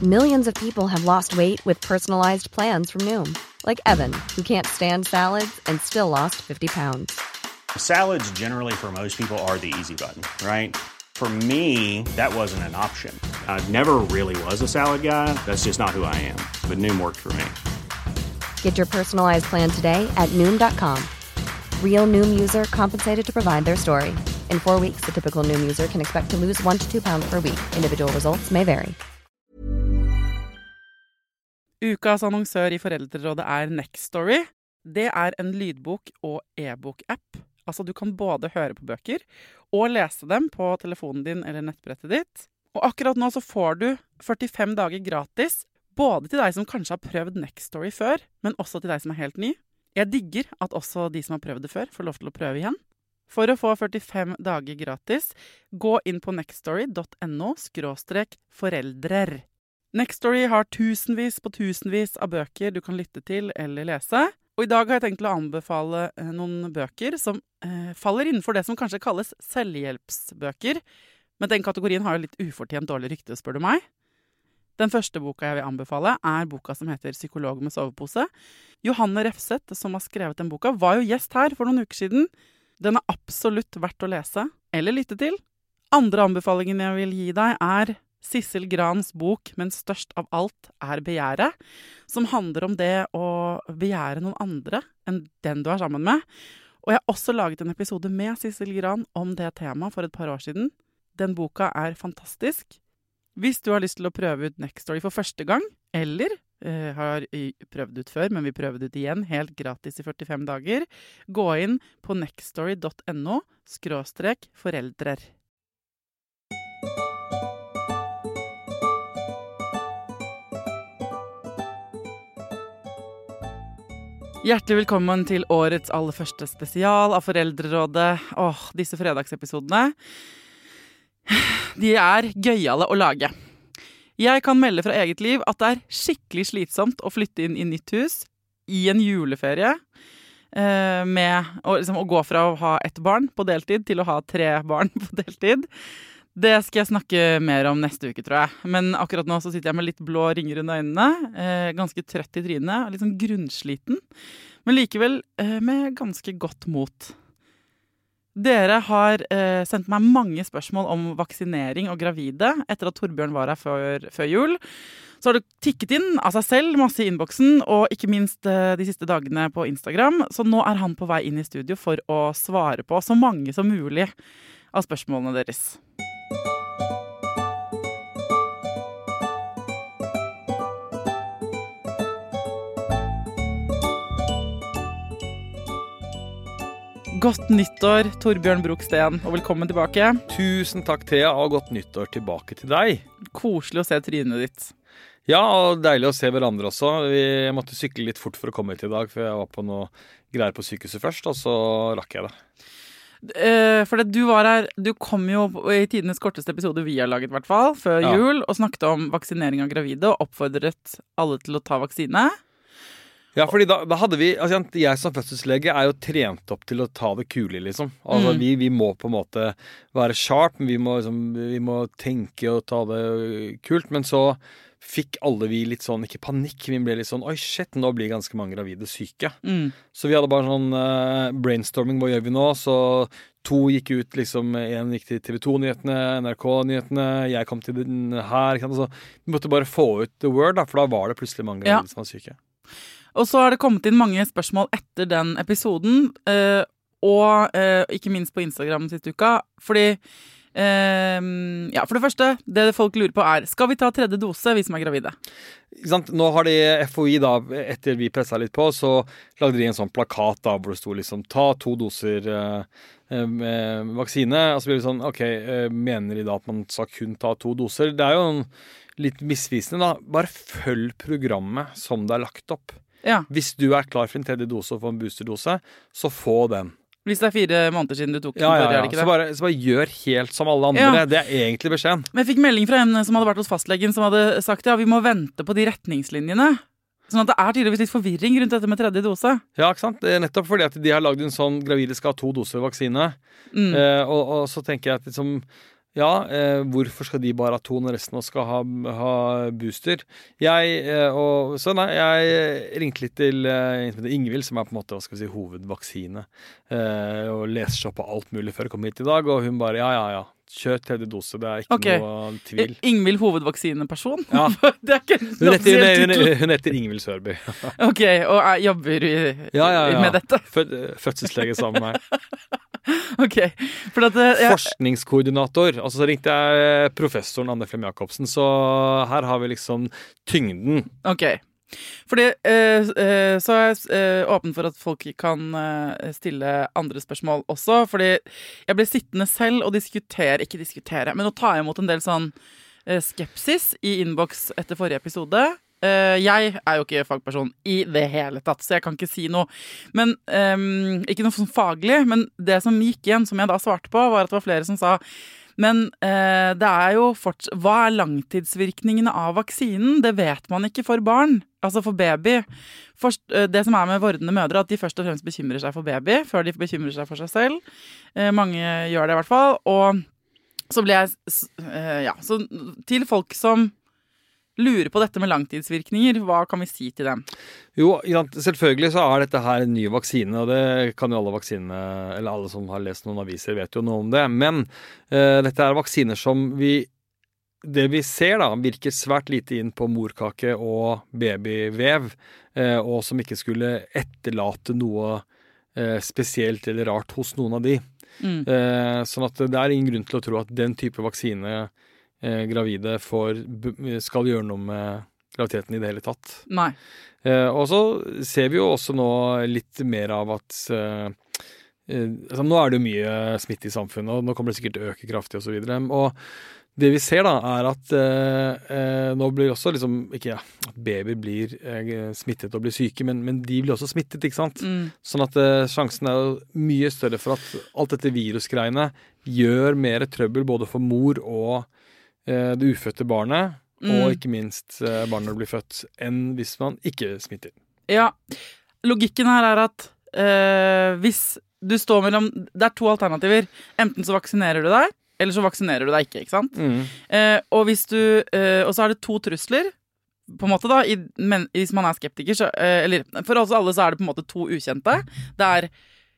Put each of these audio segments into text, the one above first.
Millions of people have lost weight with personalized plans from Noom. Like Evan, who can't stand salads and still lost 50 pounds. Salads generally for most people are the easy button, right? For me, that wasn't an option. I never really was a salad guy. That's just not who I am. But Noom worked for me. Get your personalized plan today at Noom.com. Real Noom user compensated to provide their story. In 4 weeks, the typical Noom user can expect to lose 1 to 2 pounds per week. Individual results may vary. Ukas annonsør I Foreldrerådet Nextory. Det en lydbok- og e-bok-app. Altså, du kan både høre på bøker og lese dem på telefonen din eller nettbrettet ditt. Og akkurat nå så får du 45 dager gratis, både til deg som kanskje har prøvd Nextory før, men også til deg som helt ny. Jeg digger at også de som har prøvd det før får lov til å prøve igjen. For å få 45 dager gratis, gå inn på nextory.no/foreldrer. Nextory har tusenvis på tusenvis av bøker du kan lytte til eller lese. Og I dag har jeg tenkt å anbefale noen bøker som faller innenfor det som kanskje kalles selvhjelpsbøker. Men den kategorien har jo litt ufortjent dårlig rykte, spør du meg. Den første boka jeg vil anbefale boka som heter Psykolog med sovepose. Johanne Refseth, som har skrevet den boka, var jo gjest her for noen uker siden. Den absolutt verdt å lese eller lytte til. Andre anbefalingen jeg vil gi deg Sissel Grans bok, men størst av alt begjæret, som handler om det å begjære noen andre enn den du sammen med. Og jeg har også laget en episode med Sissel Gran om det temaet for et par år siden. Den boka fantastisk. Hvis du har lyst til å prøve ut Nextory for første gang, eller har prøvd ut før, men vi prøver ut igjen helt gratis I 45 dager, gå inn på nextory.no/foreldrer. Hjertelig velkommen til årets aller første spesial av Foreldrerådet. Disse fredagsepisodene, de gøyale å lage. Jeg kan melde fra eget liv at det skikkelig slitsomt å flytte inn I nytt hus I en juleferie, med å gå fra å ha ett barn på deltid til å ha 3 barn på deltid. Det skal jeg snakke mer om neste uke, tror jeg. Men akkurat nå så sitter jeg med litt blå ringer under øynene, ganske trøtt I trynet, litt sånn grunnsliten, men likevel med ganske godt mot. Dere har sendt meg mange spørsmål om vaksinering og gravide etter at Torbjørn var her før jul. Så har det tikket inn av seg selv masse I innboksen, og ikke minst de siste dagene på Instagram. Så nå han på vei inn I studio for å svare på så mange som mulig av spørsmålene deres. Godt nyttår, Torbjørn Broksten, og velkommen tilbake. Tusen takk, Thea, og godt nyttår tilbake til deg. Koselig å se trynet ditt. Ja, og deilig å se hverandre også. Jeg måtte sykle litt fort for å komme hit I dag, for jeg var på noe greier på sykehuset først, og så rakk jeg det. For du var her, du kom jo I tidenes korteste episode vi har laget I hvert fall, før jul, og snakket om vaksinering av gravide, og oppfordret alle til å ta vaksine. Ja, fordi da hadde vi, altså jeg som fødselslege jo trent opp til å ta det kule, liksom. Altså vi må på en måte være sharp, vi må tenke og ta det kult, men så fikk alle vi litt sånn, ikke panikk, vi ble litt sånn, oi shit, nå blir ganske mange gravide syke. Så vi hadde bare sånn brainstorming, hva gjør vi nå? Så 2 gikk ut, liksom, 1 gikk til TV 2-nyhetene, NRK-nyhetene, jeg kom til den her, så vi måtte bare få ut the word, da, for da var det plutselig mange gravide som var syke. Og så har det kommet inn mange spørsmål etter den episoden, og ikke minst på Instagram siste uka, fordi, for det første, det folk lurer på skal vi ta 3. dose, vi som gravide? Nå har de FHI da, etter vi presset litt på, så lagde de en sånn plakat da, hvor det stod liksom, ta 2 doser vaksine, og så blir det sånn, ok, mener de da at man skal kun ta 2 doser? Det jo litt misvisende da, bare følg programmet som det lagt opp. Ja. Hvis du klar for en 3. dose og får en boosterdose, så få den. Hvis det 4 måneder siden du tok den, det ikke det? Så bare gjør helt som alle andre. Det egentlig beskjeden. Men jeg fikk melding fra en som hadde vært hos fastlegen, som hadde sagt, vi må vente på de retningslinjene. Sånn at det tydeligvis litt forvirring rundt dette med 3. dose. Ja, ikke sant? Det nettopp fordi at de har laget en sånn, gravide skal ha 2 doser vaksine. Og så tenker jeg at liksom, hvorfor skal de bare ha 2 når resten skal ha booster? Jeg ringte litt til Ingvild, som på en måte, hovedvaksine, og leser seg opp på alt mulig før jeg kom hit i dag, og hun bare, ja. Kjør 3. dose, det ikke noe tvil. Ingvild hovedvaksineperson? Ja. Det ikke en offisiell titel. Hun heter Ingvild Sørby. Ok, og jobber med dette? Fødselslege sammen med meg. Ok. Forskningskoordinator. Altså så ringte jeg professoren Anne Flem Jacobsen, så her har vi liksom tyngden. Ok. Fordi så jeg åpen for at folk kan stille andre spørsmål også, fordi jeg ble sittende selv og ikke diskutere, men å ta imot en del sånn skepsis i innboks etter forrige episode. Jeg jo ikke fagperson i det hele tatt, så jeg kan ikke si noe, men ikke noe sånn faglig, men det som gikk igjen, som jeg da svarte på, var at det var flere som sa men det jo hva langtidsvirkningene av vaksinen? Det vet man ikke for barn, altså for baby. Det som med vordende mødre, at de først og fremst bekymrer seg for baby, før de bekymrer seg for seg selv. Mange gjør det i hvert fall. Og så ble jeg, så til folk som lurer på dette med langtidsvirkninger, hva kan vi si til dem? Jo, selvfølgelig så dette her en ny vaksine, og det kan jo alle vaksinene, eller alle som har lest noen aviser vet jo noe om det, men dette vaksiner som det vi ser da, virker svært lite inn på morkake og babyvev, og som ikke skulle etterlate noe spesielt eller rart hos noen av de. Sånn at det ingen grunn til å tro at den type vaksine gravide skal gjøre noe med graviditeten i det hele tatt. Nei. Og så ser vi jo også nå litt mer av at nå det jo mye smitte i samfunnet, og nå kommer det sikkert til å øke kraftig og så videre. Og det vi ser da, at nå blir også liksom, ikke at babyer blir smittet og blir syke, men de blir også smittet, ikke sant? Sånn at sjansen jo mye større for at alt dette virusgreiene gjør mer trøbbel både for mor og det ufødte barnet, og ikke minst barnet når det blir født, enn hvis man ikke smitter. Ja, logikken her at hvis du står mellom, det 2 alternativer, enten så vaksinerer du deg, eller så vaksinerer du deg ikke sant? Og hvis og så det 2 trusler, på en måte da, hvis man skeptiker, så, eller for oss alle så det på en måte 2 ukjente. Det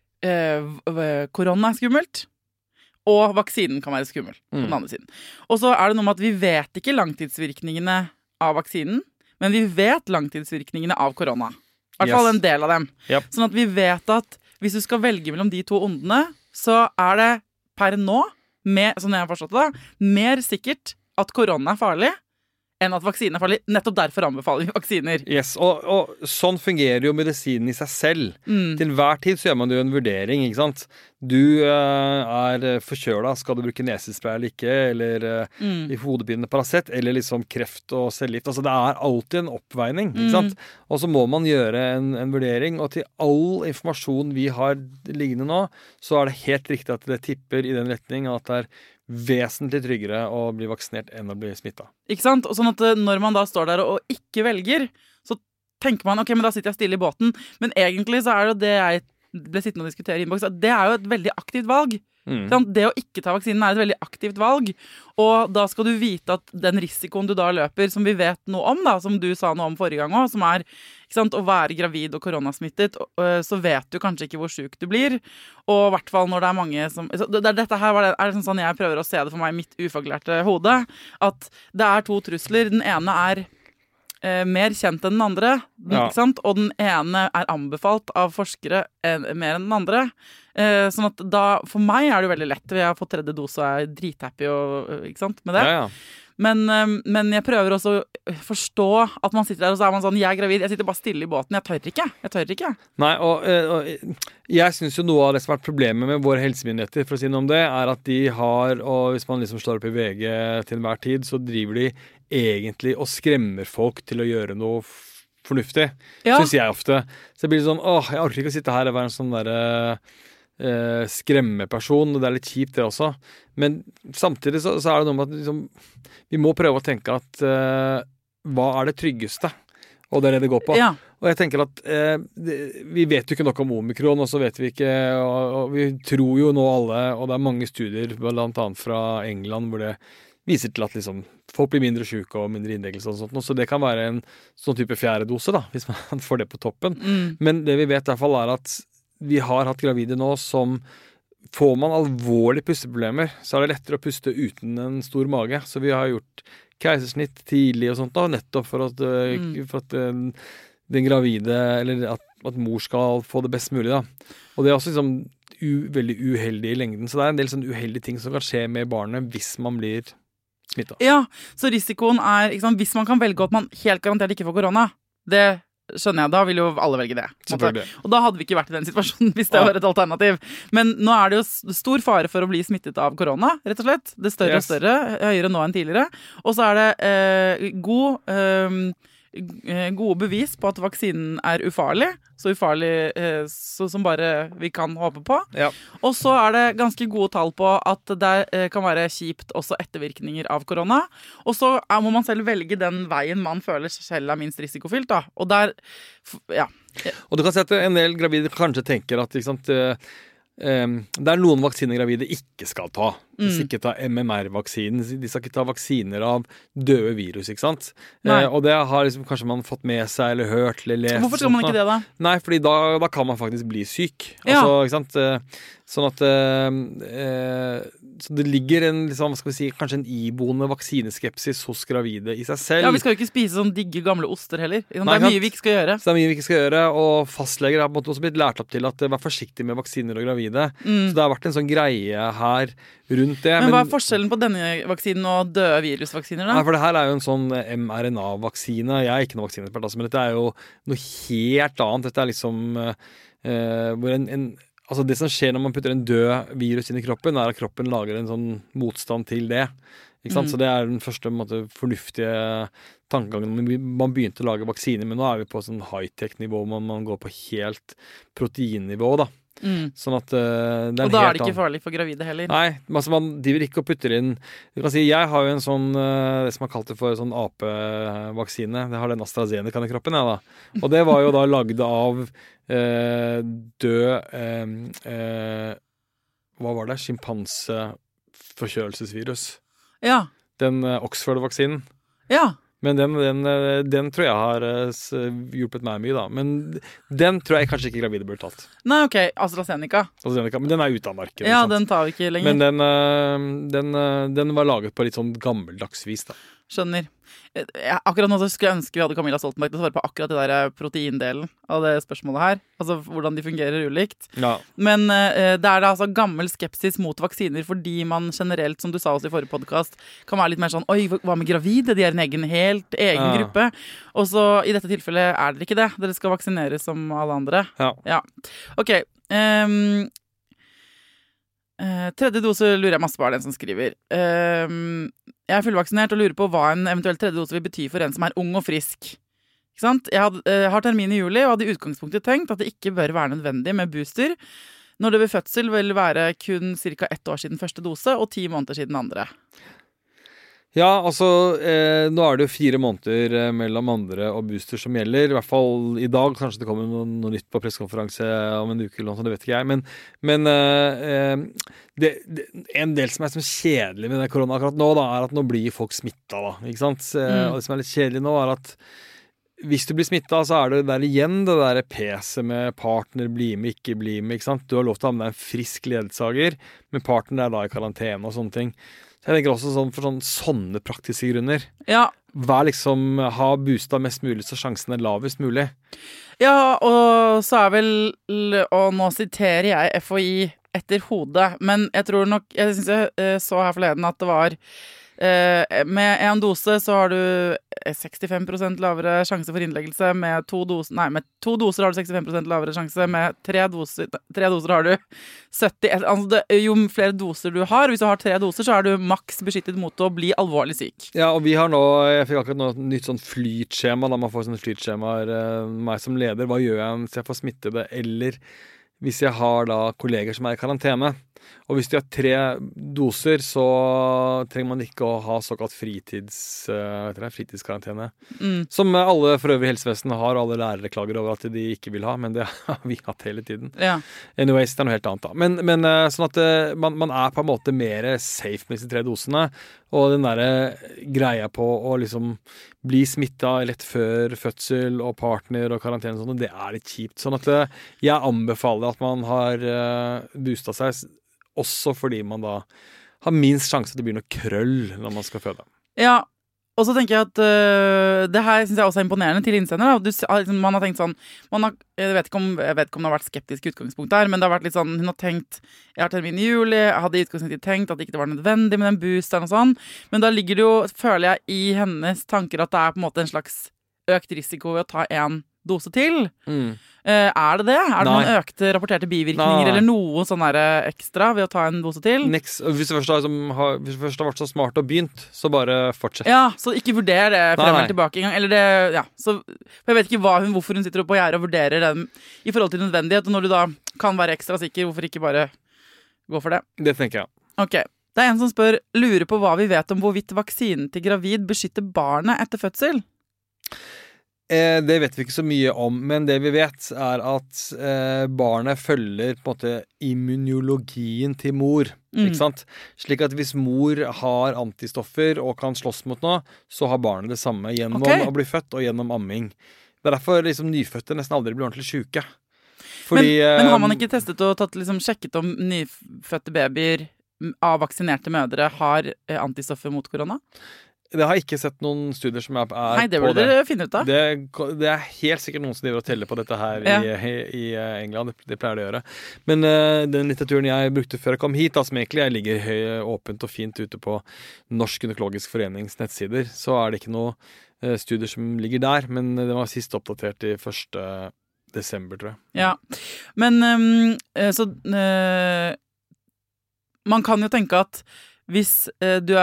korona skummelt, og vaksinen kan være skummel på den andre siden. Og så det noe med at vi vet ikke langtidsvirkningene av vaksinen, men vi vet langtidsvirkningene av korona. I hvert fall en del av dem. Yep. Sånn at vi vet at hvis du skal velge mellom de 2 ondene, så det per nå, sånn jeg har forstått det da, mer sikkert at korona farlig, enn at vaksinen farlig. Nettopp derfor anbefaler vi vaksiner. Yes, og sånn fungerer jo medisinen i seg selv. Til hver tid så gjør man jo en vurdering, ikke sant? Du forkjøla, skal du bruke nesespray eller ikke, eller i hodepine Paracet, eller liksom kreft og cellegift. Altså det alltid en oppveining, ikke sant? Og så må man gjøre en vurdering, og til all informasjon vi har liggende nå, så det helt riktig at det tipper i den retning at det vesentlig tryggere å bli vaksinert enn å bli smittet. Ikke sant? Og sånn at når man da står der og ikke velger, så tenker man, ok, men da sitter jeg stille i båten. Men egentlig så det jo det jeg ble sittende og diskutere i innboks, det jo et veldig aktivt valg. Det å ikke ta vaksinen et veldig aktivt valg, og da skal du vite at den risikoen du da løper, som vi vet noe om da, som du sa noe om forrige gang også, som ikke sant, å være gravid og koronasmittet, så vet du kanskje ikke hvor syk du blir, og i hvert fall når det mange som, dette her det sånn jeg prøver å se det for meg i mitt ufaglærte hode, at det 2 trusler, den ene mer kjent enn den andre, ikke sant? Og den ene anbefalt av forskere mer enn den andre. Sånn at da, for meg det jo veldig lett. Jeg har fått 3. dose og drithappy ikke sant, med det. Ja. Men jeg prøver også å forstå at man sitter der og så man sånn, jeg gravid, jeg sitter bare stille i båten, jeg tør ikke. Nei, og jeg synes jo noe av det som har vært problemet med våre helsemyndigheter, for å si noe om det, at de har, og hvis man liksom slår opp i VG til enhver tid, så driver de egentlig og skremmer folk til å gjøre noe fornuftig, synes jeg ofte. Så det blir sånn, jeg orker ikke å sitte her og være en sånn der skremmeperson, og det litt kjipt det også. Men samtidig så det noe med at liksom, vi må prøve å tenke at hva det tryggeste? Og det det går på. Ja. Og jeg tenker at vi vet jo ikke nok om omikron, og så vet vi ikke, og vi tror jo nå alle, og det mange studier, blant annet fra England, hvor det viser til at liksom, folk blir mindre syke og mindre innleggelse og sånt, så det kan være en sånn type fjerde dose da, hvis man får det på toppen. Men det vi vet i hvert fall at vi har hatt gravide nå som får man alvorlige pusteproblemer, så det lettere å puste uten en stor mage. Så vi har gjort keisersnitt tidlig og sånt da, nettopp for at den gravide, eller at mor skal få det best mulig da. Og det også liksom veldig uheldig i lengden. Så det en del sånn uheldige ting som kan skje med barnet hvis man blir smittet. Ja, så risikoen ikke sant, hvis man kan velge at man helt garantert ikke får korona, det skjønner jeg, da vil jo alle velge det. Og da hadde vi ikke vært i den situasjonen hvis det var et alternativ. Men nå det jo stor fare for å bli smittet av korona, rett og slett. Det større og større, høyere nå enn tidligere. Og så det gode bevis på at vaksinen ufarlig, så ufarlig som bare vi kan håpe på. Ja. Og så det ganske gode tall på at det kan være kjipt også ettervirkninger av korona. Og så må man selv velge den veien man føler selv minst risikofylt. Da. Og ja. Og du kan si at en del gravide kanskje tenker at ikke sant, det noen vaksiner gravide ikke skal ta. De skal ikke ta MMR-vaksinen. De skal ikke ta vaksiner av døde virus, ikke sant? Og det har liksom, kanskje man fått med seg eller hørt eller lest. Hvorfor skal man ikke det da? Nei, fordi da kan man faktisk bli syk. Altså, ikke sant? Sånn at så det ligger liksom, hva skal vi si, kanskje en iboende vaksineskepsis hos gravide i seg selv. Ja, vi skal jo ikke spise sånn digge gamle oster heller. Det mye vi ikke skal gjøre. Så det mye vi ikke skal gjøre, og fastleger har på en måte også blitt lært opp til at vær forsiktig med vaksiner og gravide. Så det har vært en sånn greie her rundt det. Men hva forskjellen på denne vaksinen og døde virusvaksiner da? Nei, for det her jo en sånn mRNA-vaksine. Jeg ikke noen vaksinekspert, men dette jo noe helt annet. Dette liksom hvor altså det som skjer når man putter en død virus inn i kroppen, at kroppen lager en sånn motstand til det. Ikke sant? Så det den første måte, fornuftige tankegangen. Man begynte å lage vaksiner, men nå vi på sånn high-tech-nivå, man går på helt proteinnivå da. Sånn at og da det ikke farlig for gravide heller. Nei, altså man driver ikke og putter inn. Du kan si, jeg har jo en sånn det som man kalte for sånn ape-vaksine. Det har den AstraZeneca i kroppen da. Og det var jo da lagd av død hva var det? Sjimpanse-forkjølelsesvirus. Ja. Den Oxford-vaksinen. Ja. Men den tror jeg har hjulpet meg mye da. Men den tror jeg kanskje ikke gravide burde tatt. Nei, ok. AstraZeneca. Men den ute av markedet. Ja, den tar vi ikke lenger. Men den var laget på litt sånn gammeldags vis da. Skjønner. Akkurat nå så skulle jeg ønske vi hadde Camilla Stoltenberg til å svare på akkurat det der proteindelen av det spørsmålet her. Altså hvordan de fungerer ulikt. Ja. Men det altså gammel skepsis mot vaksiner fordi man generelt, som du sa også i forrige podcast, kan være litt mer sånn, oi, hva med gravide? De en helt egen gruppe. Og så i dette tilfellet dere ikke det. Dere skal vaksineres som alle andre. Ja. Ok. Tredje dose lurer jeg masse på den som skriver. Jeg fullvaksinert og lurer på hva en eventuell tredje dose vil bety for en som ung og frisk. Ikke sant? Jeg har termin i juli og hadde i utgangspunktet tenkt at det ikke bør være nødvendig med booster når det ved fødsel vil være kun ca. 1 år siden første dose og 10 måneder siden andre. Ja, altså, nå det jo 4 måneder mellom andre og booster som gjelder. I hvert fall i dag, kanskje det kommer noe nytt på pressekonferanse om en uke eller noe, så det vet ikke jeg. Men en del som så kjedelig med korona akkurat nå, da, at nå blir folk smittet, da, ikke sant? Og det som litt kjedelig nå at hvis du blir smittet, så det der igjen det der PC med partner, bli med, ikke bli med, ikke sant? Du har lov til å ha med deg en frisk ledsager, men partner da i karantene og sånne ting. Jeg tenker også sånn, for sånne praktiske grunner. Ja. Liksom, ha boostet mest mulig, så sjansen lavest mulig. Ja, og så vel, og nå siterer jeg FHI etter hodet, men jeg tror nok, jeg synes jeg så her forleden at det var, med en dose så har du 65% lavere sjanse for innleggelse, med to doser har du 65% lavere sjanse, med tre doser har du 70, altså jo flere doser du har, hvis du har 3 doser så du maks beskyttet mot å bli alvorlig syk. Ja, og vi har nå, jeg fikk akkurat nå et nytt sånn flytskjema, da man får sånne flytskjemaer, meg som leder, hva gjør jeg hvis jeg får smittede, eller hvis jeg har da kolleger som i karantene. Og hvis de har 3 doser, så trenger man ikke å ha såkalt fritidskarantene. Som alle for øvrig helsevesen har, og alle lærere klager over at de ikke vil ha, men det har vi hatt hele tiden. Ja. Anyways, det er noe helt annet da. Men sånn at man er på en måte mer safe med disse 3 dosene, og den der greia på å liksom bli smittet lett før fødsel og partner og karantene og sånn, det er litt kjipt. Sånn at jeg anbefaler at man har boostet seg, også fordi man da har minst sjanse til å bli noe krøll når man skal føde. Ja, og så tenker jeg at det her synes jeg også er imponerende til innsender. Man har tenkt sånn, jeg vet ikke om det har vært skeptisk utgangspunkt der, men det har vært litt sånn, hun har tenkt, jeg har termin i juli, jeg hadde i utgangspunktet tenkt at det ikke var nødvendig med den boosteren og sånn, men da ligger det jo, føler jeg, i hennes tanker at det er på en måte en slags økt risiko ved å ta 1 dose til. Er det det? Er det noen økte rapporterte bivirkninger eller noe sånn der ekstra ved å ta en dose til? Hvis du først har vært så smart og begynt, så bare fortsett. Ja, så ikke vurder det frem eller tilbake en gang. Eller det, ja, så jeg vet ikke hvorfor hun sitter oppe og gjerder og vurderer den i forhold til nødvendighet, og når du da kan være ekstra sikker, hvorfor ikke bare gå for det? Det tenker jeg. Ok. Det er en som lurer på hva vi vet om hvorvidt vaksinen til gravid beskytter barnet etter fødsel. Det vet vi ikke så mye om, men det vi vet er at barnet følger på en måte immunologien til mor, ikke sant? Slik at hvis mor har antistoffer og kan slåss mot noe, så har barnet det samme gjennom å bli født og gjennom amming. Det er derfor liksom, nyfødte nesten aldri blir ordentlig syke. Fordi, men har man ikke testet og sjekket om nyfødte babyer av vaksinerte mødre har antistoffer mot korona? Det har jeg ikke sett noen studier som er Nei, det burde dere finne ut av. Det er helt sikkert noen som driver og teller på dette her i England. Det pleier det å gjøre. Men den litteraturen jeg brukte før jeg kom hit, som egentlig ligger åpent og fint ute på Norsk Gynekologisk Forenings nettsider, så er det ikke noen studier som ligger der, men det var sist oppdatert i 1. desember, tror jeg. Ja, men man kan jo tenke at hvis du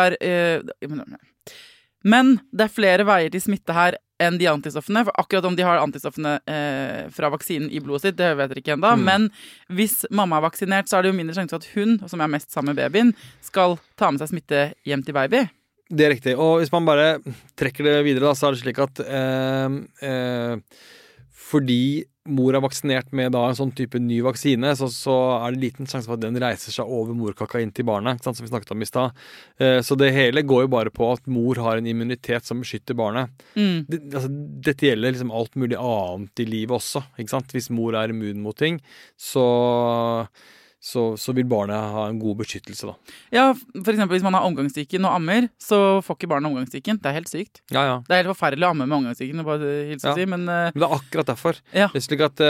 men det er flere veier til smitte her enn de antistoffene, for akkurat om de har antistoffene fra vaksinen i blodet sitt, det vet dere ikke enda, men hvis mamma er vaksinert, så er det jo mindre sjanse for at hun, som er mest sammen med babyen, skal ta med seg smitte hjem til baby. Det er riktig, og hvis man bare trekker det videre da, så er det slik at fordi mor er vaksinert med da en sånn type ny vaksine, så er det liten sjanse for at den reiser seg over morkaka inn til barnet, som vi snakket om i sted. Så det hele går jo bare på at mor har en immunitet som beskytter barnet. Dette gjelder liksom alt mulig annet i livet også, ikke sant? Hvis mor er immun mot ting, så vil barnet ha en god beskyttelse da. Ja, for eksempel hvis man har omgangssyken og ammer, så får ikke barnet omgangssyken. Det er helt sykt. Ja. Det er helt forferdelig å amme med omgangssyken, bare hilse å si, men det er akkurat derfor. Ja. Det er slik at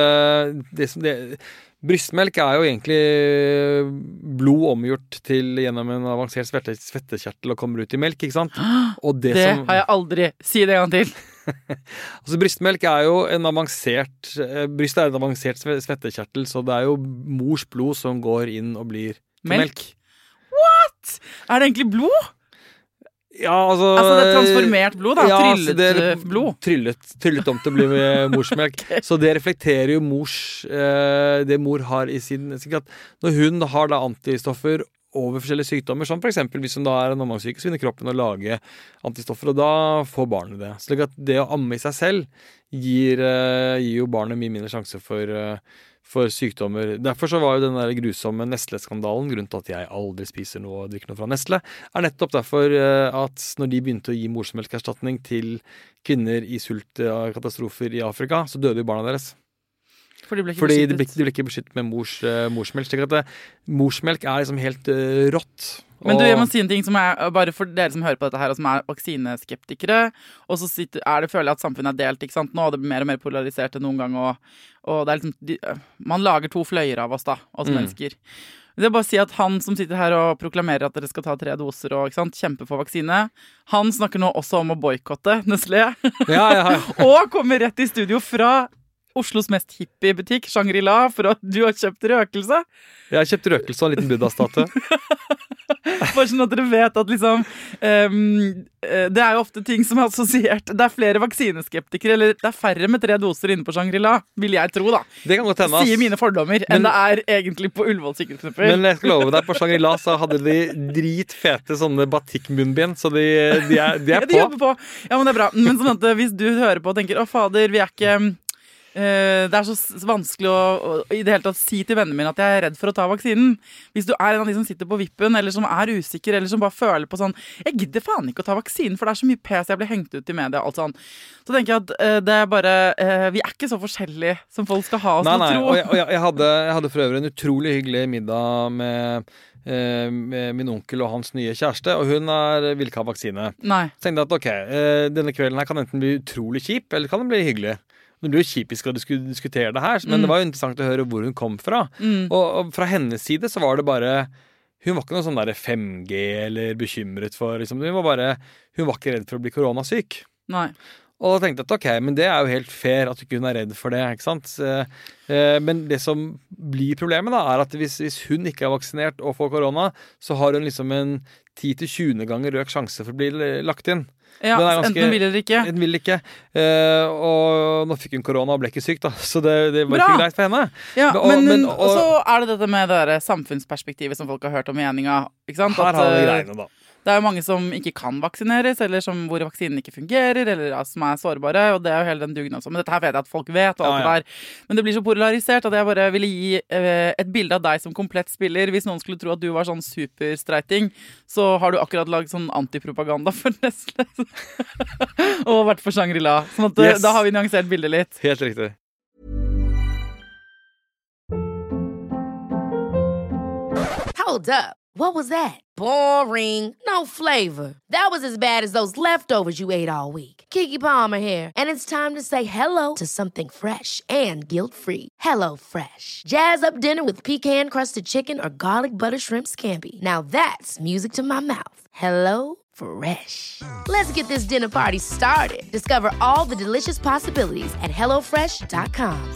brystmelk er jo egentlig blod omgjort til gjennom en avansert svettekjertel og kommer ut i melk, ikke sant? Og det har jeg aldri. Si det en gang til. Altså brystmelk er jo en avansert svettekjertel, så det er jo mors blod som går inn og blir melk. What? Er det egentlig blod? Ja, altså det er transformert blod da, tryllet blod. Tryllet om til å bli morsmelk. Okay. Så det reflekterer jo det mor har i sin når hun har da antistoffer over forskjellige sykdommer, som for eksempel hvis hun da er en omgangssyke, så vinner kroppen å lage antistoffer, og da får barnet det. Så det å amme i seg selv gir jo barnet mye mindre sjanse for sykdommer. Derfor så var jo den der grusomme Nestle-skandalen, grunnen til at jeg aldri spiser noe og drikker noe fra Nestle, er nettopp derfor at når de begynte å gi morsmelkerstatning til kvinner i sultkatastrofer i Afrika, så døde jo barna deres. Fordi de ble ikke beskyttet med morsmelk. Slik at morsmelk er liksom helt rått. Men du, jeg må si en ting som er bare for dere som hører på dette her, og som er vaksineskeptikere, og så føler jeg at samfunnet er delt, ikke sant? Nå er det mer og mer polarisert enn noen gang, og det er liksom, man lager 2 fløyer av oss da, oss mennesker. Det er bare å si at han som sitter her og proklamerer at dere skal ta 3 doser og kjempe for vaksine, han snakker nå også om å boykotte Nestlé. Ja. Og kommer rett i studio fra Oslos mest hippie butikk, Shangri-La, for at du har kjøpt røkelse. Jeg har kjøpt røkelse og en liten buddha-statue. Bare sånn at dere vet at liksom det jo ofte ting som assosiert. Det flere vaksineskeptikere, eller det færre med 3 doser inne på Shangri-La, vil jeg tro da. Det kan godt hende, Sier mine fordommer, enn det egentlig på Ullevål sikkerhetsknupper. Men jeg skal love deg, på Shangri-La så hadde de dritfete sånne batikk-munnbind, så de er på. De jobber på. Ja, men det bra. Men sånn at hvis du hører på og tenker, å fader, vi ikke... det så vanskelig å i det hele tatt si til vennene mine at jeg redd for å ta vaksinen. Hvis du en av de som sitter på vippen, eller som usikker, eller som bare føler på sånn jeg gidder faen ikke å ta vaksinen, for det så mye pes jeg blir hengt ut i media, alt sånn. Så tenker jeg at det bare vi ikke så forskjellige som folk skal ha oss å tro. Og jeg hadde for øvrig en utrolig hyggelig middag med min onkel og hans nye kjæreste, og hun vil ikke ha vaksine. Nei. Så tenkte jeg at ok, denne kvelden her kan enten bli utrolig kjip, eller kan den bli hyggelig. Det blir jo kjipisk å diskutere det her, men det var jo interessant å høre hvor hun kom fra. Og fra hennes side så var det bare hun var ikke noe sånn der 5G eller bekymret for liksom, hun var ikke redd for å bli koronasyk. Nei. Og da tenkte jeg at ok, men det jo helt fair at ikke hun redd for det, ikke sant? Men det som blir problemet da, at hvis hun ikke vaksinert og får korona, så har hun liksom en 10-20 ganger økt sjanse for å bli lagt inn. Ja, enten vil eller ikke. Enten vil ikke. Og nå fikk hun korona og ble ikke syk da, så det var ikke greit for henne. Ja, men så det dette med det der samfunnsperspektivet som folk har hørt om meninga, ikke sant? Her har vi greiene da. Det jo mange som ikke kan vaksineres, eller hvor vaksinen ikke fungerer, eller som sårbare, og det jo hele den dugnaden. Men dette her vet jeg at folk vet, og alt det der. Men det blir så polarisert at jeg bare ville gi et bilde av deg som komplett spiller. Hvis noen skulle tro at du var sånn superstreiting, så har du akkurat lagd sånn antipropaganda for Nestle. Og vært for Shangri-La. Sånn at da har vi nyansert bildet litt. Helt riktig. Hold up. What was that? Boring. No flavor. That was as bad as those leftovers you ate all week. Keke Palmer here, and it's time to say hello to something fresh and guilt-free. Hello Fresh. Jazz up dinner with pecan-crusted chicken or garlic butter shrimp scampi. Now that's music to my mouth. Hello Fresh. Let's get this dinner party started. Discover all the delicious possibilities at hellofresh.com.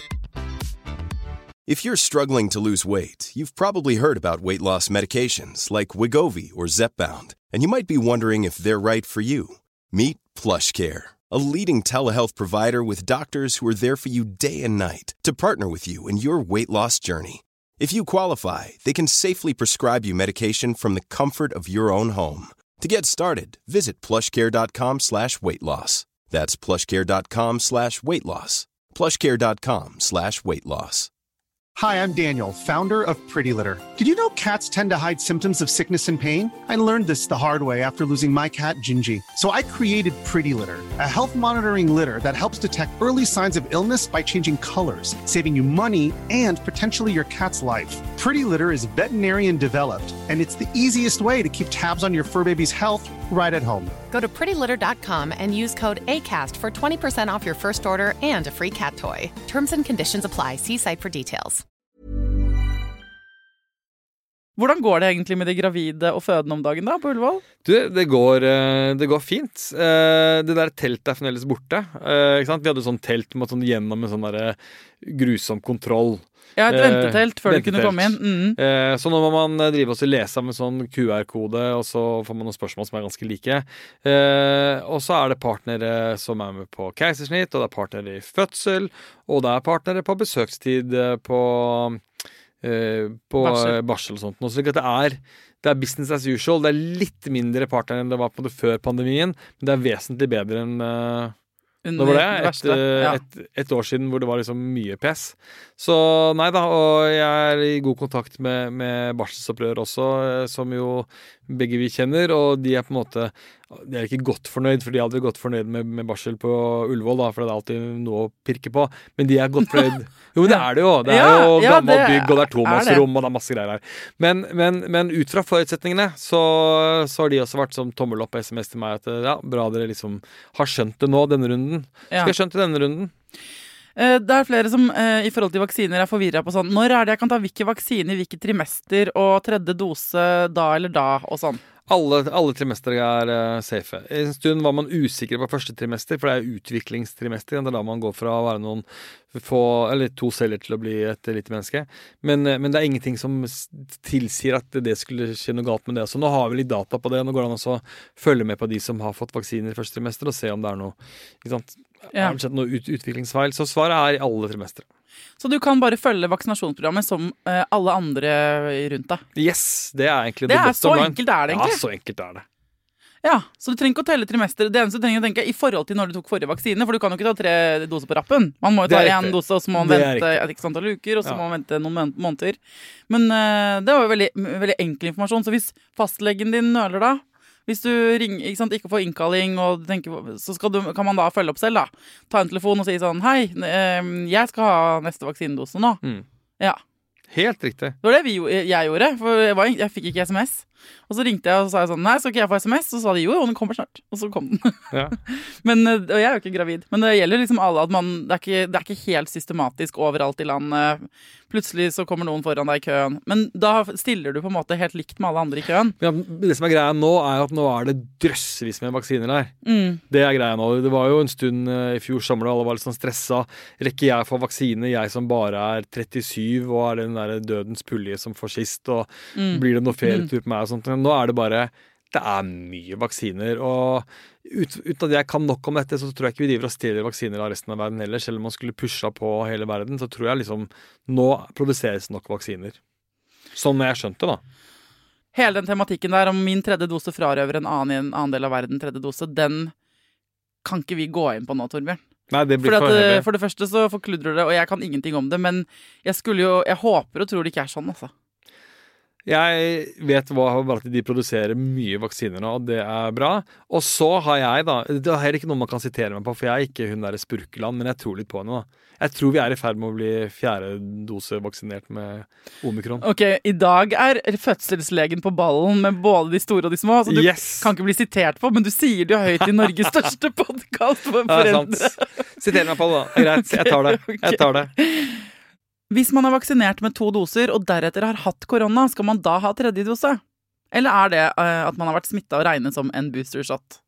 If you're struggling to lose weight, you've probably heard about weight loss medications like Wegovy or Zepbound, and you might be wondering if they're right for you. Meet PlushCare, a leading telehealth provider with doctors who are there for you day and night to partner with you in your weight loss journey. If you qualify, they can safely prescribe you medication from the comfort of your own home. To get started, visit plushcare.com/weightloss. That's plushcare.com/weightloss. plushcare.com/weightloss. Hi, I'm Daniel, founder of Pretty Litter. Did you know cats tend to hide symptoms of sickness and pain? I learned this the hard way after losing my cat, Gingy. So I created Pretty Litter, a health monitoring litter that helps detect early signs of illness by changing colors, saving you money and potentially your cat's life. Pretty Litter is veterinarian developed, and it's the easiest way to keep tabs on your fur baby's health right at home. Go to prettylitter.com and use code ACAST for 20% off your first order and a free cat toy. Terms and conditions apply. See site for details. Hvordan går det egentlig med de gravide og fødende om dagen da, på Ullevål? Du, det går fint. Det der teltet fremdeles borte. Ikke sant? Vi hadde sånn telt med sånn gjennom en sånn der grusom kontroll. Ja, et ventetelt før du kunne komme inn. Så nå må man drive og lese med sånn QR-kode, og så får man noen spørsmål som ganske like. Og så det partnere som med på keisersnitt, og det partnere i fødsel, og det partnere på besøkstid på barsel og sånt. Så det business as usual. Det litt mindre partner enn det var på det før pandemien, men det vesentlig bedre enn nå var det et år siden hvor det var liksom mye pes. Så nei da, og jeg i god kontakt med barselsopprør også, som jo begge vi kjenner, og de på en måte de ikke godt fornøyd, for de aldri godt fornøyd med barsel på Ullevål da, for det alltid noe å pirke på, men de godt fornøyd. Jo, men det det jo. Det jo gammelt bygg, og det tomannsrom, og det masse greier her. Men ut fra forutsetningene, så har de også vært som tommel opp SMS til meg, at ja, bra dere liksom har skjønt det nå, denne runden. Skal jeg skjønt det denne runden? Det flere som i forhold til vaksiner forvirret på sånn, når det jeg kan ta hvilke vaksiner, hvilke trimester og tredje dose da eller da og sånn? Alle trimestre safe. En stund var man usikker på første trimester, for det utviklingstrimester. Det da man går fra å være noen få, eller 2 celler til å bli et lite menneske. Men det ingenting som tilsier at det skulle skje noe galt med det. Så nå har vi litt data på det. Nå går det an å følge med på de som har fått vaksiner i første trimester, og se om det noe, ikke sant? Har det skjedd noe utviklingsfeil. Så svaret i alle trimestre. Så du kan bare følge vaksinasjonsprogrammet som alle andre rundt deg? Yes, det egentlig det så enkelt egentlig? Ja, så enkelt det. Ja, så du trenger ikke å telle trimester. Det eneste du trenger å tenke i forhold til når du tok forrige vaksine, for du kan jo ikke ta 3 doser på rappen. Man må jo ta 1 dose, og så må man vente et ikke antall uker, og så må man vente noen måneder. Men det var jo veldig, veldig enkel informasjon, så hvis fastlegen din nøler da, hvis du ringer, ikke får innkalling, og tenker, så kan man da følge opp selv da. Ta en telefon og si sånn, hei, jeg skal ha neste vaksinedose nå. Ja. Helt riktig. Det var det jeg gjorde, for jeg fikk ikke SMS. Og så ringte jeg og sa sånn, nei, skal ikke jeg få SMS? Og så sa de, jo, den kommer snart. Og så kom den. Ja. Og jeg jo ikke gravid. Men det gjelder liksom alle at det er ikke helt systematisk overalt i landet. Plutselig så kommer noen foran deg i køen. Men da stiller du på en måte helt likt med alle andre i køen. Ja, det som greia nå at nå det drøssevis med vaksiner her. Det greia nå. Det var jo en stund i fjor sommer, og alle var litt sånn stresset. Rekker jeg få vaksine, jeg som bare 37, og den der dødens pulje som får sist, og blir det noe ferietur på meg og sånt. Nå det bare, det mye vaksiner, og uten at jeg kan nok om dette, så tror jeg ikke vi driver og stjeler vaksiner av resten av verden heller. Selv om man skulle pusha på hele verden, så tror jeg liksom, nå produseres nok vaksiner. Sånn jeg skjønte da. Hele den tematikken der om min 3. dose frarøver en annen del av verden 3. dose, den kan ikke vi gå inn på nå, Torbjørn. Nei, det blir for det første så forkludrer det, og jeg kan ingenting om det, men jeg håper og tror det ikke sånn, altså. Jeg vet at de produserer mye vaksiner nå, og det bra. Og så har jeg da, det heller ikke noe man kan sitere meg på, for jeg ikke hun der Spurkeland, men jeg tror litt på henne da. Jeg tror vi i ferd med å bli 4. dose vaksinert med Omikron. Ok, i dag fødselslegen på ballen med både de store og de små, så du kan ikke bli sitert på, men du sier det jo høyt i Norges største podcast for foreldre. Siter meg på det da, greit, jeg tar det. Hvis man vaksinert med 2 doser, og deretter har hatt korona, skal man da ha 3. dose? Eller det at man har vært smittet og regnet som en booster shot?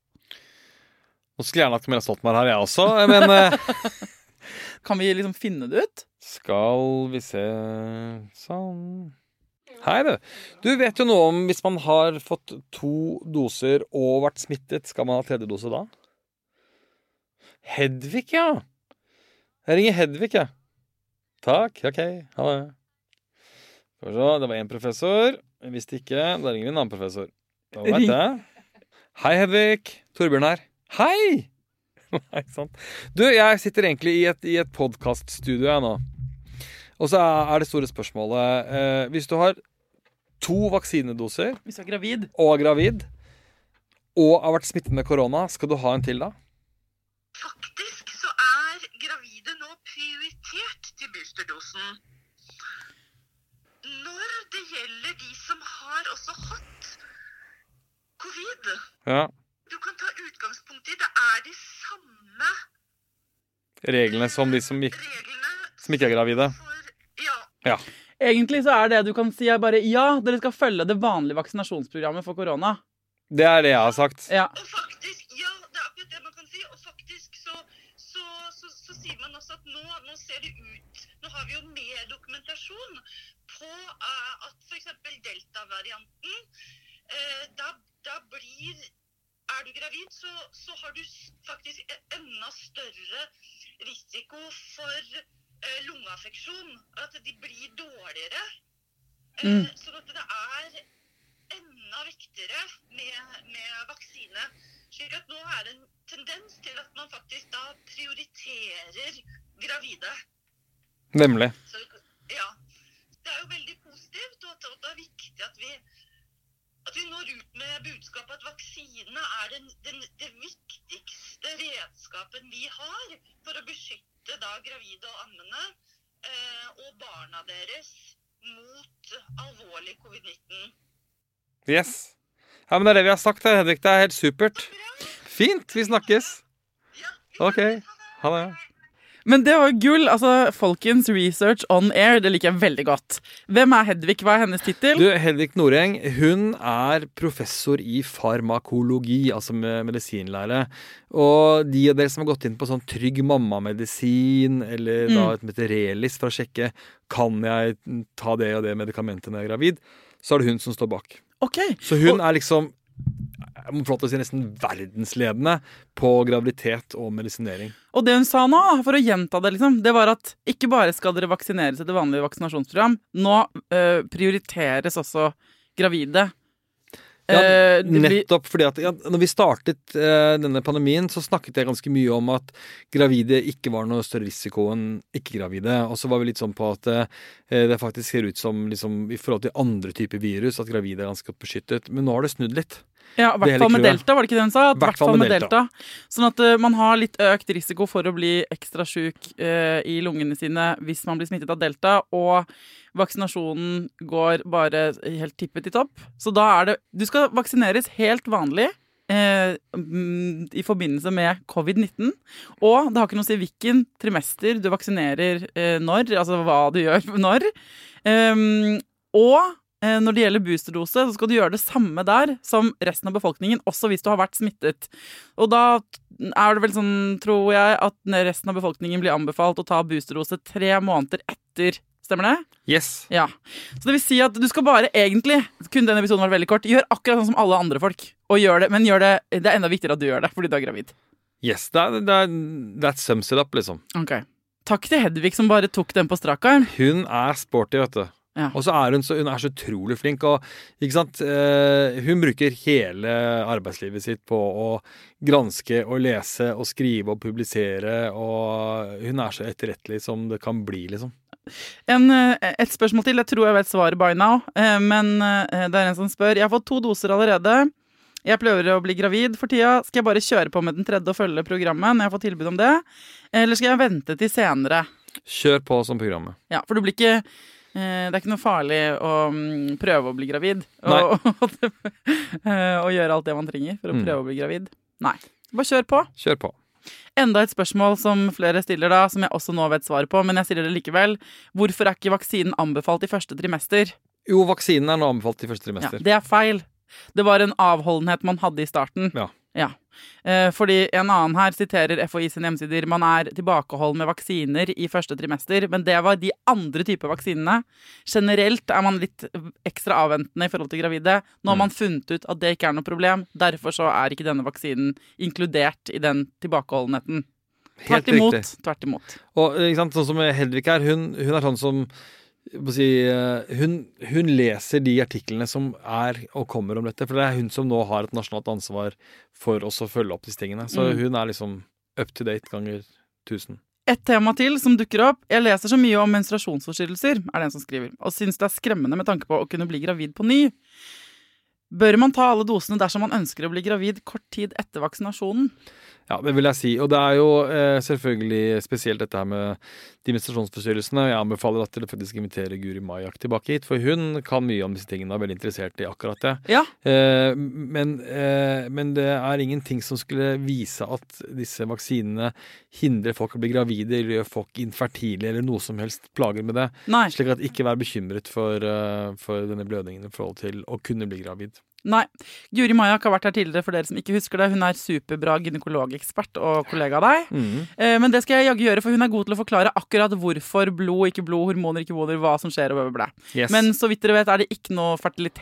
Nå skulle gjerne hatt Camilla Stoltenberg her, jeg også, men... Kan vi liksom finne det ut? Skal vi se... Sånn... Hei du. Du vet jo noe om hvis man har fått 2 doser og vært smittet, skal man ha 3. dose da? Hedvig, ja. Jeg ringer Hedvig, ja. Takk, ok, ha det. Det var en professor. Jeg visste ikke, da ringer vi en annen professor. Da vet jeg. Hei Hedvig, Torbjørn her. Hei! Nei, sant. Du, jeg sitter egentlig i et podcaststudio her nå. Og så det store spørsmålet. Hvis du har 2 vaksinedoser. Hvis du gravid. Og gravid. Og har vært smittet med korona, skal du ha en til da? Faktisk så gravide nå prioritert til boosterdosen. Når det gjelder de som har også hatt covid, du kan ta utgangspunkt i, det de samme reglene som de som ikke gravide. Ja. Egentlig så det du kan si bare, ja, dere skal følge det vanlige vaksinasjonsprogrammet for korona. Det det jeg har sagt. Ja. Og faktisk, ja, det akkurat det man kan si, og faktisk så sier man også at nå ser det ut, nå har vi jo mer dokumentasjon på at for eksempel delta-varianten, da blir, du gravid, så har du faktisk enda større risiko for lungeaffeksjon, at de blir dårligere. Så at det enda viktigere med vaksine. Slik at nå det en tendens til at man faktisk da prioriterer gravide. Nemlig. Så, ja, det jo veldig positivt, og det viktig at vi når ut med budskapet at vaksine det viktigste redskapen vi har for å beskytte da gravide og ammende og barna deres mot alvorlig covid-19. Yes. Ja, men det vi har sagt her, Hedvig. Det helt supert. Fint, vi snakkes. Ok, ha det. Men det var gull, altså folkens research on air, det liker jeg veldig godt. Hvem Hedvig, hva hennes titel? Hedvig Noreng, hun professor i farmakologi, altså med medisinlære. Og de av dere som har gått inn på sånn trygg mamma-medisin, eller da et Relis for å sjekke, kan jeg ta det og det medikamentet når jeg gravid, så det hun som står bak. Okay. Så hun liksom, jeg må få lov til å si nesten verdensledende på graviditet og medisinering. Og det hun sa nå, for å gjenta det liksom, det var at ikke bare skal dere vaksineres etter vanlig vaksinasjonsprogram, nå prioriteres også gravide. Nettopp fordi at når vi startet denne pandemien, så snakket jeg ganske mye om at gravide ikke var noe større risiko enn ikke-gravide. Og så var vi litt sånn på at det faktisk ser ut som liksom, i forhold til andre typer virus, at gravide ganske godt beskyttet. Men nå har det snudd litt. Ja, i hvert fall med delta, var det ikke det hun sa? Hvert fall med delta. Sånn at man har litt økt risiko for å bli ekstra syk i lungene sine hvis man blir smittet av delta, og vaksinasjonen går bare helt tippet i topp. Så da det, du skal vaksineres helt vanlig i forbindelse med covid-19, og det har ikke noe å si hvilken trimester du vaksinerer når, altså hva du gjør når. Og når det gjelder boosterdose, så skal du gjøre det samme der som resten av befolkningen, også hvis du har vært smittet. Og da det vel sånn, tror jeg, at resten av befolkningen blir anbefalt å ta boosterdose 3 måneder etter. Stemmer det? Yes. Ja. Så det vil si at du skal bare egentlig, kunne denne episoden vært veldig kort, gjør akkurat sånn som alle andre folk. Og gjør det, men det enda viktigere at du gjør det, fordi du gravid. Yes, that sums it up, liksom. Ok. Takk til Hedvig som bare tok den på strak arm. Hun sporty, vet du. Ja. Og så hun så utrolig flink, og ikke sant, hun bruker hele arbeidslivet sitt på å granske og lese og skrive og publisere, og hun så etterrettelig som det kan bli, liksom. Et spørsmål til, jeg tror jeg vet svaret by now, men det en som spør, jeg har fått 2 doser allerede, jeg prøver å bli gravid for tida, skal jeg bare kjøre på med den 3. og følge programmet når jeg får tilbud om det, eller skal jeg vente til senere? Kjør på som programmet. Ja, for du blir ikke det ikke noe farlig å prøve å bli gravid og gjøre alt det man trenger for å prøve å bli gravid. Nei, bare kjør på. Kjør på. Enda et spørsmål som flere stiller da, som jeg også nå vet svaret på, men jeg stiller det likevel. Hvorfor ikke vaksinen anbefalt i første trimester? Jo, vaksinen nå anbefalt i første trimester. Ja, det feil. Det var en avholdenhet man hadde i starten. Ja. Ja. Fordi en annen her siterer FHI sine hjemmesider, man tilbakeholden med vaksiner i første trimester, men det var de andre typer vaksinene. Generelt man litt ekstra avventende i forhold til gravide. Nå har man funnet ut at det ikke noe problem, derfor så ikke denne vaksinen inkludert i den tilbakeholdenheten. Tvert imot. Og ikke sant, sånn som Hedvig hun sånn som hun leser de artiklene som og kommer om dette, for det hun som nå har et nasjonalt ansvar for oss å følge opp disse tingene. Så hun liksom up to date ganger 1000. Et tema til som dukker opp. Jeg leser så mye om menstruasjonsforstyrrelser, det en som skriver, og synes det skremmende med tanke på å kunne bli gravid på ny. Bør man ta alle dosene dersom man ønsker å bli gravid kort tid etter vaksinasjonen? Ja, det vil jeg si. Og det jo selvfølgelig spesielt dette her med de menstruasjonsforstyrrelsene. Jeg anbefaler at dere faktisk inviterer Guri Majak tilbake hit, for hun kan mye om disse tingene og veldig interessert i akkurat det. Ja. Men det ingenting som skulle vise at disse vaksinene hindrer folk å bli gravide eller gjør folk infertile eller noe som helst plager med det. Nei. Slik at ikke vær bekymret for denne blødningen i forhold til å kunne bli gravid. Nei. Guri Majak har vært her tidligere for dere som ikke husker det. Hun superbra gynekologekspert og kollega av deg. Men det skal jeg jaggu gjøre, for hun god til å forklare akkurat hvorfor blod, ikke blod, hormoner, ikke hormoner, hva som skjer og bla. Yes. Men så vidt dere vet det ikke noe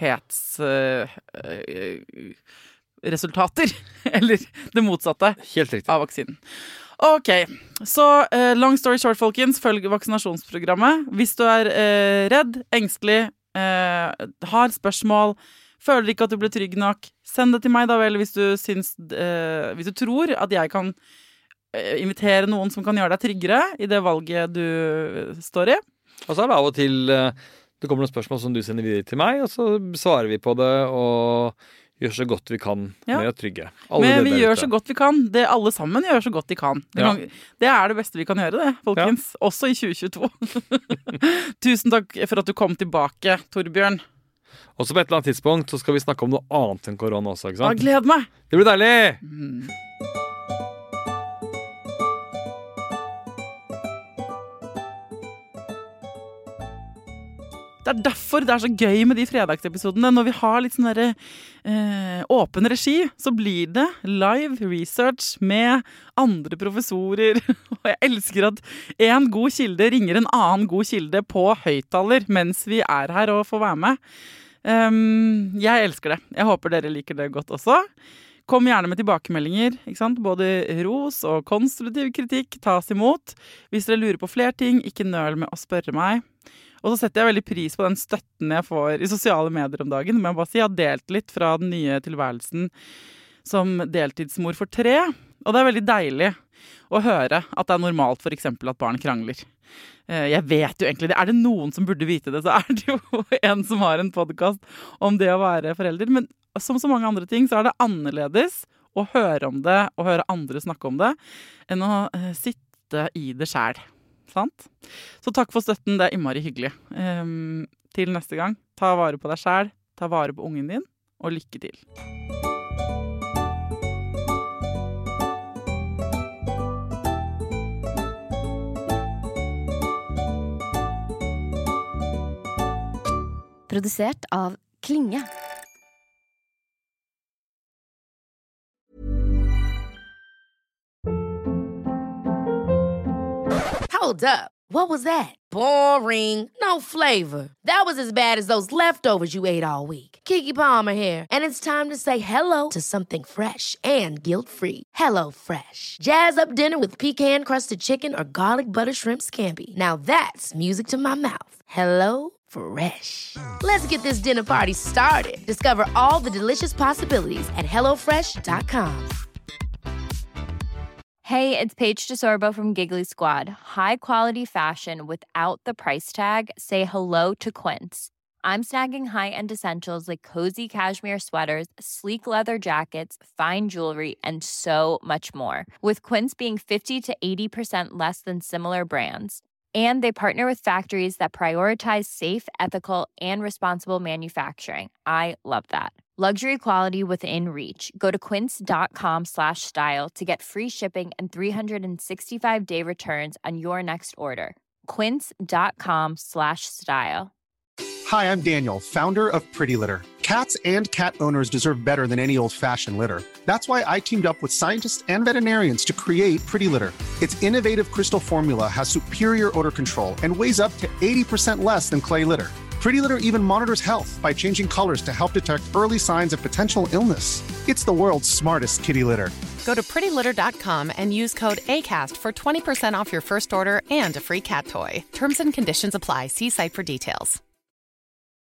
fertilitetsresultater, eller det motsatte av vaksinen. Ok, så long story short, folkens, følg vaksinasjonsprogrammet. Hvis du redd, engstelig, har spørsmål, føler ikke at du blir trygg nok, send det til meg da vel hvis du tror at jeg kan invitere noen som kan gjøre deg tryggere i det valget du står i. Og så det av og til det kommer noen spørsmål som du sender videre til meg, og så svarer vi på det og gjør så godt vi kan med å trygge. Men vi gjør så godt vi kan. Det alle sammen gjør så godt de kan. Det det beste vi kan gjøre det, folkens. Ja. Også i 2022. Tusen takk for at du kom tilbake, Torbjørn. Og så på et eller annet tidspunkt så skal vi snakke om noe annet enn korona også, ikke sant? Jeg gleder meg! Det blir deilig! Det er derfor det er så gøy med de fredagsepisodene. Når vi har litt sånn derre åpen regi, så blir det live research med andre professorer. Og jeg elsker at en god kilde ringer en annen god kilde på høyttaler mens vi er her og får være med. Jeg elsker det. Jeg håper dere liker det godt også. Kom gjerne med tilbakemeldinger, ikke sant? Både ros og konstruktiv kritikk tas imot. Hvis dere lurer på flere ting, ikke nøl med å spørre meg. Og så setter jeg veldig pris på den støtten jeg får i sosiale medier om dagen. Men jeg bare si, jeg har delt litt fra den nye tilværelsen som deltidsmor for 3. Og det er veldig deilig å høre at det er normalt for eksempel at barn krangler. Jeg vet jo egentlig det. Er det noen som burde vite det, så er det jo en som har en podcast om det å være forelder. Men som så mange andre ting, så er det annerledes å høre om det, og høre andre snakke om det, enn å sitte i det selv. Sant? Så takk for støtten, det er innmari hyggelig. Til neste gang, ta vare på deg selv, ta vare på ungen din, og lykke til. Produsert av Klinge. Hold up. What was that? Boring. No flavor. That was as bad as those leftovers you ate all week. Keke Palmer here, and it's time to say hello to something fresh and guilt-free. Hello Fresh. Jazz up dinner with pecan-crusted chicken or garlic butter shrimp scampi. Now that's music to my mouth. Hello Fresh. Let's get this dinner party started. Discover all the delicious possibilities at HelloFresh.com. Hey, it's Paige DeSorbo from Giggly Squad. High quality fashion without the price tag. Say hello to Quince. I'm snagging high-end essentials like cozy cashmere sweaters, sleek leather jackets, fine jewelry, and so much more. With Quince being 50 to 80% less than similar brands. And they partner with factories that prioritize safe, ethical, and responsible manufacturing. I love that. Luxury quality within reach. Go to quince.com/style to get free shipping and 365-day returns on your next order. Quince.com/style. Hi, I'm Daniel, founder of Pretty Litter. Cats and cat owners deserve better than any old-fashioned litter. That's why I teamed up with scientists and veterinarians to create Pretty Litter. Its innovative crystal formula has superior odor control and weighs up to 80% less than clay litter. Pretty Litter even monitors health by changing colors to help detect early signs of potential illness. It's the world's smartest kitty litter. Go to prettylitter.com and use code ACAST for 20% off your first order and a free cat toy. Terms and conditions apply. See site for details.